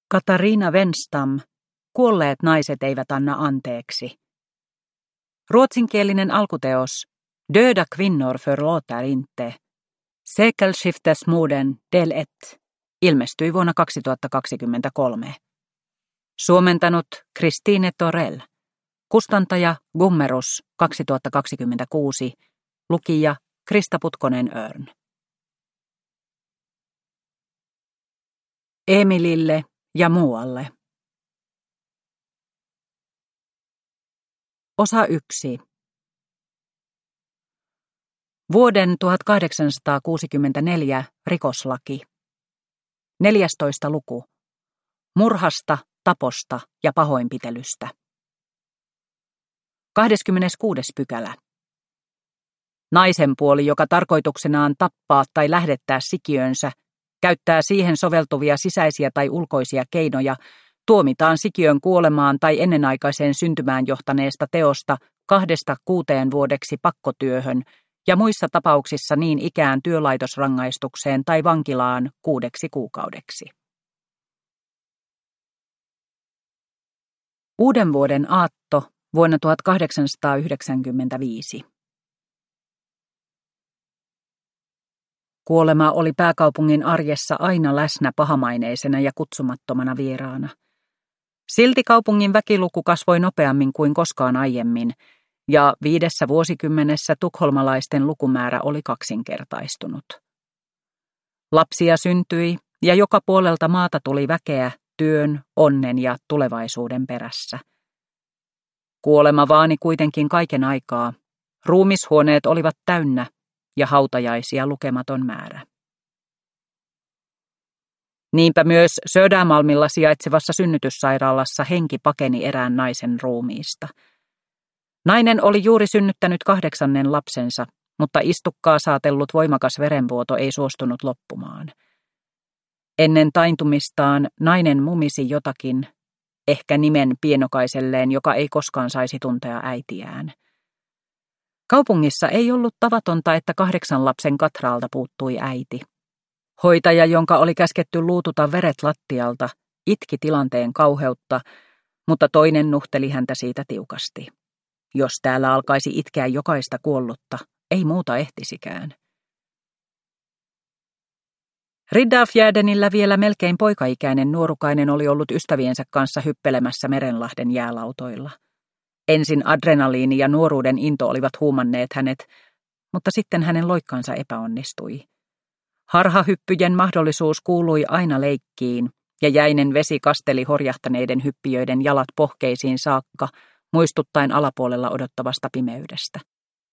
Katarina Wenstam, Kuolleet naiset eivät anna anteeksi. Ruotsinkielinen alkuteos Döda kvinnor förlåter inte. Sekelskiftesmorden del 1 ilmestyi vuonna 2023. Suomentanut Christine Torell. Kustantaja Gummerus 2026. Lukija Krista Putkonen-Örn. Emilille ja muualle. Osa 1. Vuoden 1864 rikoslaki. 14. luku. Murhasta, taposta ja pahoinpitelystä. 26. pykälä. Naisen puoli, joka tarkoituksenaan tappaa tai lähettää sikiönsä, käyttää siihen soveltuvia sisäisiä tai ulkoisia keinoja, tuomitaan sikiön kuolemaan tai ennenaikaiseen syntymään johtaneesta teosta 2–6 vuodeksi pakkotyöhön ja muissa tapauksissa niin ikään työlaitosrangaistukseen tai vankilaan 6 kuukaudeksi. Uuden vuoden aatto vuonna 1895. Kuolema oli pääkaupungin arjessa aina läsnä pahamaineisena ja kutsumattomana vieraana. Silti kaupungin väkiluku kasvoi nopeammin kuin koskaan aiemmin, ja 5 vuosikymmenessä tukholmalaisten lukumäärä oli kaksinkertaistunut. Lapsia syntyi, ja joka puolelta maata tuli väkeä työn, onnen ja tulevaisuuden perässä. Kuolema vaani kuitenkin kaiken aikaa. Ruumishuoneet olivat täynnä, ja hautajaisia lukematon määrä. Niinpä myös Södermalmilla sijaitsevassa synnytyssairaalassa henki pakeni erään naisen ruumiista. Nainen oli juuri synnyttänyt 8. lapsensa, mutta istukkaa saatellut voimakas verenvuoto ei suostunut loppumaan. Ennen taintumistaan nainen mumisi jotakin, ehkä nimen pienokaiselleen, joka ei koskaan saisi tuntea äitiään. Kaupungissa ei ollut tavatonta, että 8 lapsen katraalta puuttui äiti. Hoitaja, jonka oli käsketty luututa veret lattialta, itki tilanteen kauheutta, mutta toinen nuhteli häntä siitä tiukasti. Jos täällä alkaisi itkeä jokaista kuollutta, ei muuta ehtisikään. Riddarfjärdenillä vielä melkein poikaikäinen nuorukainen oli ollut ystäviensä kanssa hyppelemässä Merenlahden jäälautoilla. Ensin adrenaliini ja nuoruuden into olivat huumanneet hänet, mutta sitten hänen loikkansa epäonnistui. Harhahyppyjen mahdollisuus kuului aina leikkiin, ja jäinen vesi kasteli horjahtaneiden hyppijöiden jalat pohkeisiin saakka, muistuttaen alapuolella odottavasta pimeydestä.